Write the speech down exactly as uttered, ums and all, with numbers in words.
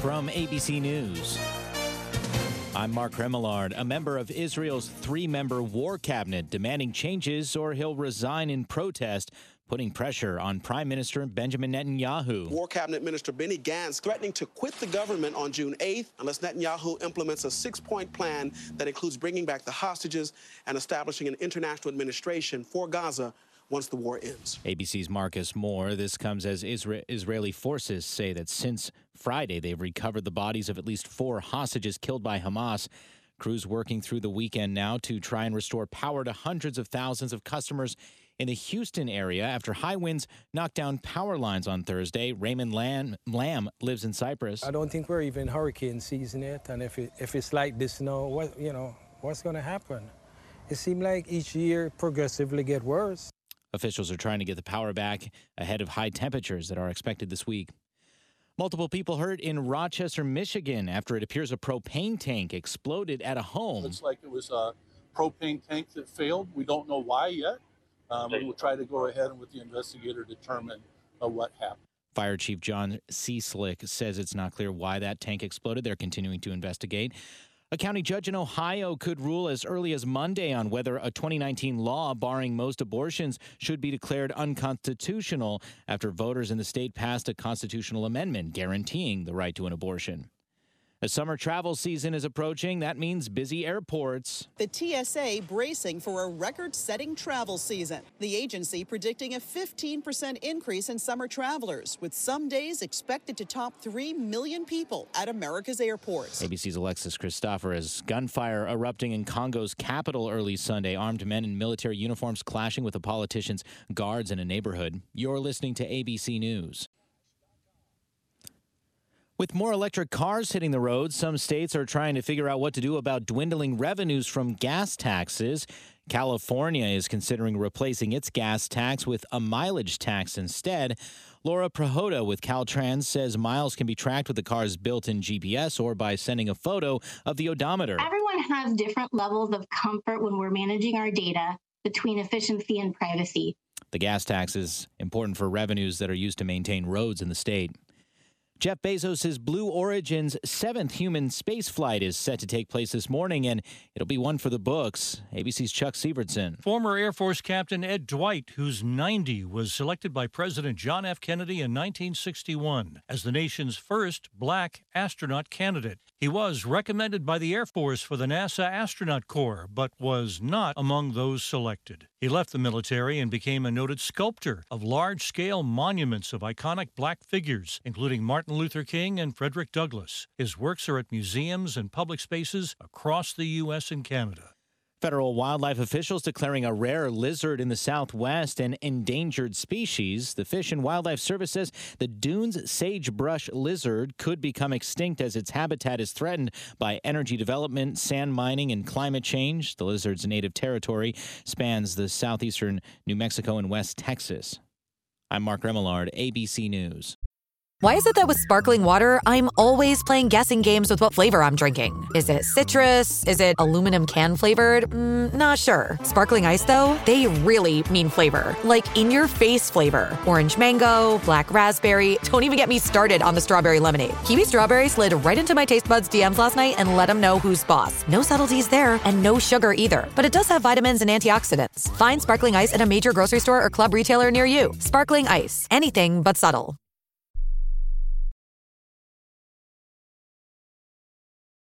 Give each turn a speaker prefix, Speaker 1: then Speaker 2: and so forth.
Speaker 1: from A B C News. I'm Mark Remillard, a member of Israel's three-member war cabinet, demanding changes or he'll resign in protest, putting pressure on Prime Minister Benjamin Netanyahu.
Speaker 2: War Cabinet Minister Benny Gantz threatening to quit the government on June eighth unless Netanyahu implements a six-point plan that includes bringing back the hostages and establishing an international administration for Gaza once the war ends.
Speaker 1: A B C's Marcus Moore. This comes as Isra- Israeli forces say that since Friday, they've recovered the bodies of at least four hostages killed by Hamas. Crews working through the weekend now to try and restore power to hundreds of thousands of customers in the Houston area after high winds knocked down power lines on Thursday. Raymond Lamb, Lamb lives in Cyprus.
Speaker 3: I don't think we're even hurricane season yet, and if it, if it's like this now, what you know, what's going to happen? It seems like each year progressively get worse.
Speaker 1: Officials are trying to get the power back ahead of high temperatures that are expected this week. Multiple people hurt in Rochester, Michigan, after it appears a propane tank exploded at a home.
Speaker 4: Looks like it was a propane tank that failed. We don't know why yet. Um, we will try to go ahead and with the investigator determine uh, what happened.
Speaker 1: Fire Chief John Cieslik says it's not clear why that tank exploded. They're continuing to investigate. A county judge in Ohio could rule as early as Monday on whether a twenty nineteen law barring most abortions should be declared unconstitutional after voters in the state passed a constitutional amendment guaranteeing the right to an abortion. As summer travel season is approaching, that means busy airports.
Speaker 5: The T S A bracing for a record-setting travel season. The agency predicting a fifteen percent increase in summer travelers, with some days expected to top three million people at America's airports.
Speaker 1: A B C's Alexis Christopher. As gunfire erupting in Congo's capital early Sunday, armed men in military uniforms clashing with a politician's guards in a neighborhood. You're listening to A B C News. With more electric cars hitting the road, some states are trying to figure out what to do about dwindling revenues from gas taxes. California is considering replacing its gas tax with a mileage tax instead. Laura Prahota with Caltrans says miles can be tracked with the car's built-in G P S or by sending a photo of the odometer.
Speaker 6: Everyone has different levels of comfort when we're managing our data between efficiency and privacy.
Speaker 1: The gas tax is important for revenues that are used to maintain roads in the state. Jeff Bezos' Blue Origin's seventh human space flight is set to take place this morning, and it'll be one for the books. A B C's Chuck Sievertson.
Speaker 7: Former Air Force Captain Ed Dwight, who's ninety, was selected by President John F. Kennedy in nineteen sixty-one as the nation's first black astronaut candidate. He was recommended by the Air Force for the NASA Astronaut Corps, but was not among those selected. He left the military and became a noted sculptor of large-scale monuments of iconic black figures, including Martin Luther King and Frederick Douglass. His works are at museums and public spaces across the U S and Canada.
Speaker 1: Federal wildlife officials declaring a rare lizard in the Southwest an endangered species. The Fish and Wildlife Service says the Dunes sagebrush lizard could become extinct as its habitat is threatened by energy development, sand mining, and climate change. The lizard's native territory spans the southeastern New Mexico and West Texas. I'm Mark Remillard, A B C News.
Speaker 8: Why is it that with sparkling water, I'm always playing guessing games with what flavor I'm drinking? Is it citrus? Is it aluminum can flavored? Mm, not sure. Sparkling Ice, though, they really mean flavor. Like in-your-face flavor. Orange mango, black raspberry. Don't even get me started on the strawberry lemonade. Kiwi Strawberry slid right into my taste buds D Ms last night and let them know who's boss. No subtleties there, and no sugar either. But it does have vitamins and antioxidants. Find Sparkling Ice at a major grocery store or club retailer near you. Sparkling Ice. Anything but subtle.